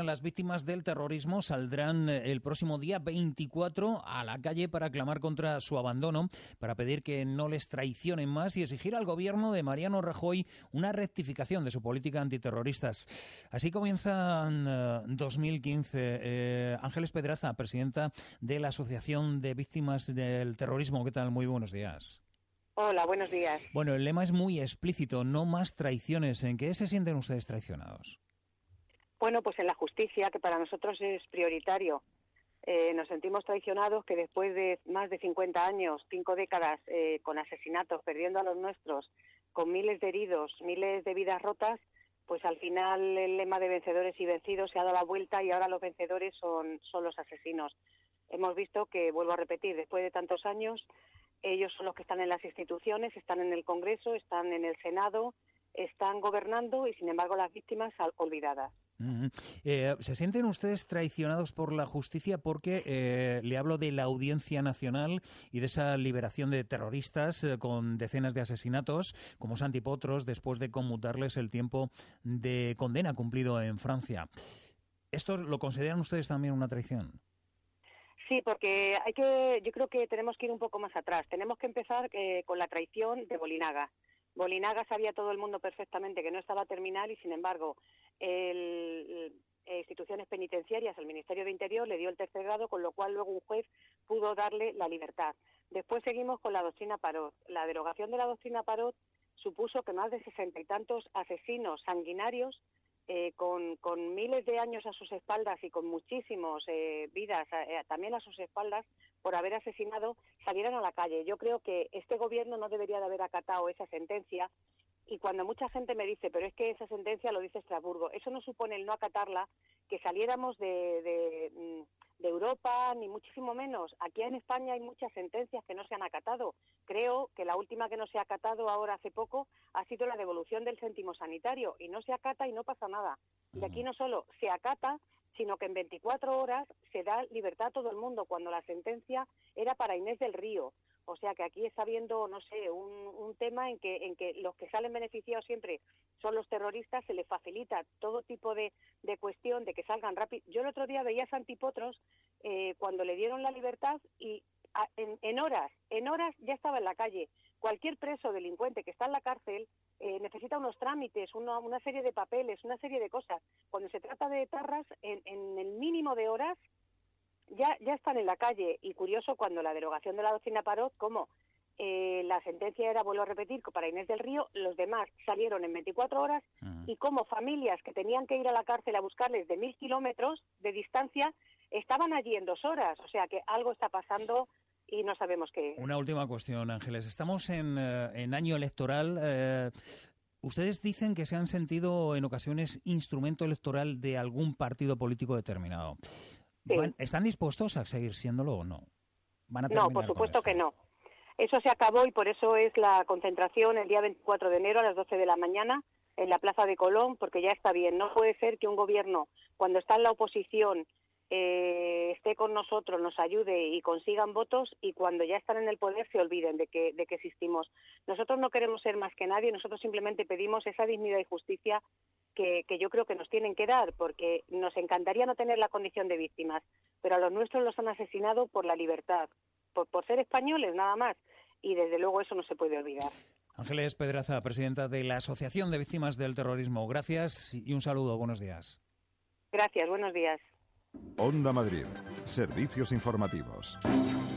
las víctimas del terrorismo saldrán el próximo día 24 a la calle para clamar contra su abandono, para pedir que no les traicionen más y exigir al gobierno de Mariano Rajoy una rectificación de su política antiterroristas. Así comienza 2015. Ángeles Pedraza, presidenta de la Asociación de Víctimas del Terrorismo. ¿Qué tal? Muy buenos días. Hola, buenos días. Bueno, el lema es muy explícito, no más traiciones. ¿En qué se sienten ustedes traicionados? Bueno, pues en la justicia, que para nosotros es prioritario. Nos sentimos traicionados que después de más de 50 años, 5 décadas, con asesinatos, perdiendo a los nuestros, con miles de heridos, miles de vidas rotas, pues al final el lema de vencedores y vencidos se ha dado la vuelta y ahora los vencedores son los asesinos. Hemos visto que, vuelvo a repetir, después de tantos años, ellos son los que están en las instituciones, están en el Congreso, están en el Senado, están gobernando y, sin embargo, las víctimas olvidadas. ¿Se sienten ustedes traicionados por la justicia? Porque le hablo de la Audiencia Nacional y de esa liberación de terroristas con decenas de asesinatos, como Santi Potros, después de conmutarles el tiempo de condena cumplido en Francia. ¿Esto lo consideran ustedes también una traición? Sí, porque yo creo que tenemos que ir un poco más atrás. Tenemos que empezar con la traición de Bolinaga. Bolinaga sabía todo el mundo perfectamente que no estaba a terminar y, sin embargo, instituciones penitenciarias, el Ministerio de Interior, le dio el tercer grado, con lo cual luego un juez pudo darle la libertad. Después seguimos con la doctrina Parot. La derogación de la doctrina Parot supuso que más de 60 y tantos asesinos sanguinarios, con miles de años a sus espaldas y con muchísimas vidas también a sus espaldas por haber asesinado, salieran a la calle. Yo creo que este gobierno no debería de haber acatado esa sentencia, y cuando mucha gente me dice, pero es que esa sentencia lo dice Estrasburgo, eso no supone el no acatarla, que saliéramos de Europa, ni muchísimo menos. Aquí en España hay muchas sentencias que no se han acatado. Creo que la última que no se ha acatado ahora hace poco ha sido la devolución del céntimo sanitario, y no se acata y no pasa nada. Y aquí no solo se acata, sino que en 24 horas se da libertad a todo el mundo, cuando la sentencia era para Inés del Río. O sea que aquí está habiendo, no sé, un tema en que los que salen beneficiados siempre son los terroristas, se les facilita todo tipo de cuestión de que salgan rápido. Yo el otro día veía a Santi Potros cuando le dieron la libertad y en horas ya estaba en la calle. Cualquier preso delincuente que está en la cárcel necesita unos trámites, una serie de papeles, una serie de cosas. Cuando se trata de etarras, en el mínimo de horas ya están en la calle. Y curioso, cuando la derogación de la doctrina Parot, como la sentencia era, vuelvo a repetir, para Inés del Río, los demás salieron en 24 horas, y como familias que tenían que ir a la cárcel a buscarles de 1000 kilómetros de distancia, estaban allí en 2 horas. O sea que algo está pasando y no sabemos qué es. Una última cuestión, Ángeles. Estamos en año electoral. Ustedes dicen que se han sentido en ocasiones instrumento electoral de algún partido político determinado. Sí. ¿Están dispuestos a seguir siéndolo o no? No, por supuesto que no. Eso se acabó, y por eso es la concentración el día 24 de enero a las 12 de la mañana en la Plaza de Colón, porque ya está bien. No puede ser que un gobierno, cuando está en la oposición, esté con nosotros, nos ayude y consigan votos, y cuando ya están en el poder se olviden de que existimos. Nosotros no queremos ser más que nadie, nosotros simplemente pedimos esa dignidad y justicia que yo creo que nos tienen que dar, porque nos encantaría no tener la condición de víctimas, pero a los nuestros los han asesinado por la libertad, por ser españoles nada más, y desde luego eso no se puede olvidar. Ángeles Pedraza, presidenta de la Asociación de Víctimas del Terrorismo. Gracias y un saludo. Buenos días. Gracias, buenos días. Onda Madrid. Servicios informativos.